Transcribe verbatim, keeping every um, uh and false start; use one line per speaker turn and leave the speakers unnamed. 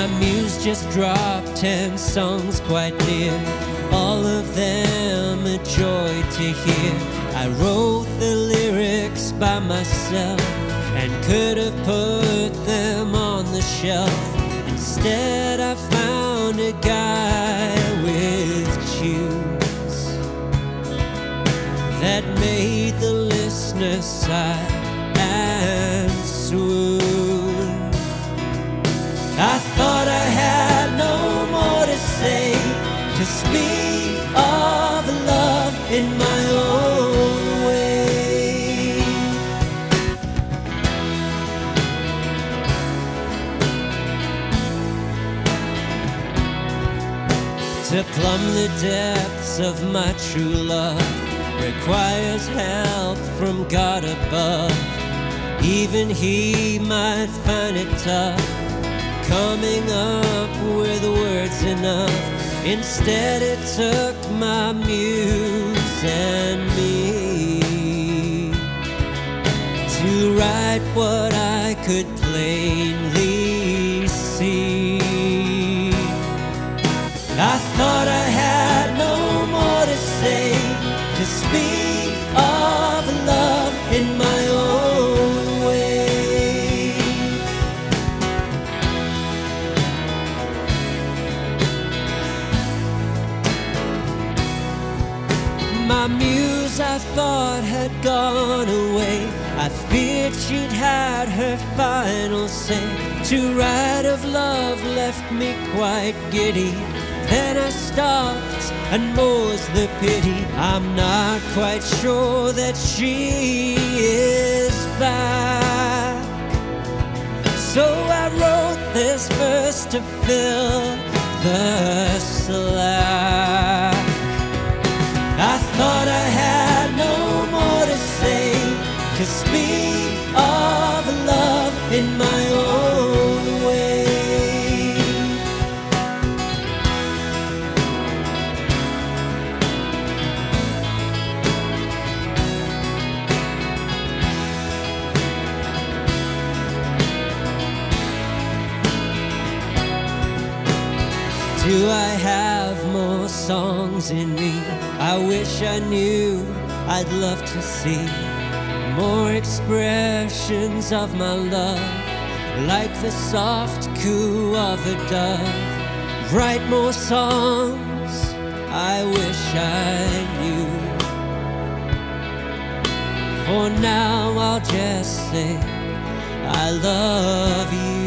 My muse just dropped ten songs quite near, all of them a joy to hear. I wrote the lyrics by myself and could have put them on the shelf. Instead I found a guy with tunes that made the listener sigh and swoon. I thought I had no more to say, to speak of love in my own way. To plumb the depths of my true love requires help from God above. Even He might find it tough coming up with words enough. Instead it took my muse and me to write what I could plainly see. I thought I had no more to say, to speak of love in my own way. My muse I thought had gone away. I feared she'd had her final say. To write of love left me quite giddy. Then I stopped, and more's the pity, I'm not quite sure that she is back. So I wrote this verse to fill the slack. I thought I had no more to say, to speak of love in my own way. Do I have more songs in me? I wish I knew, I'd love to see more expressions of my love, like the soft coo of a dove. Write more songs, I wish I knew. For now I'll just say I love you.